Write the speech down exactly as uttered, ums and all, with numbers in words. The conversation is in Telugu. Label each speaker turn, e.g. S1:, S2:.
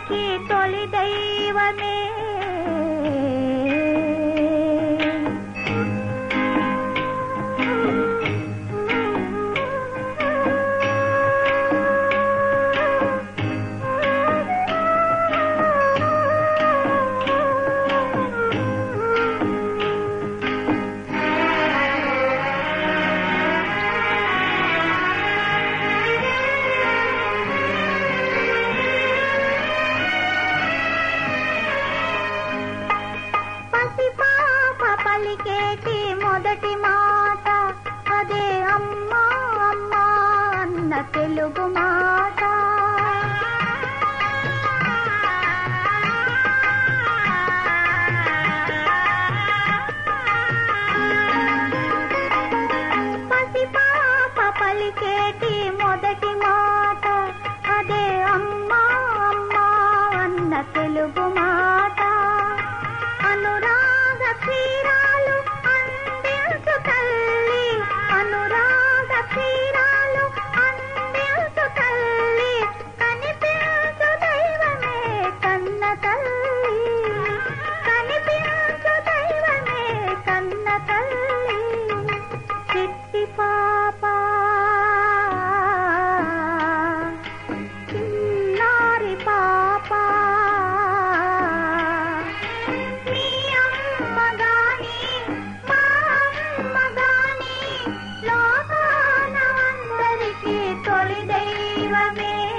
S1: అందరికీ తొలి దైవమే. పలికేటి మొదటి మాట అదే అమ్మా అమ్మా అన్న తెలుగు మాట. పసిపాప పలికేటి మొదటి మాట అదే అమ్మా అమ్మా అన్న తెలుగు మాట. అనురాగ తీరాలు అందించు తల్లి, అనురాగ తీరాలు అందించు తల్లి, కనిపించు దైవమే కన్న తల్లి, కనిపించు దైవమే కన్న తల్లి. చిట్టి పాప చిన్నారి పాప తొలి దైవమే.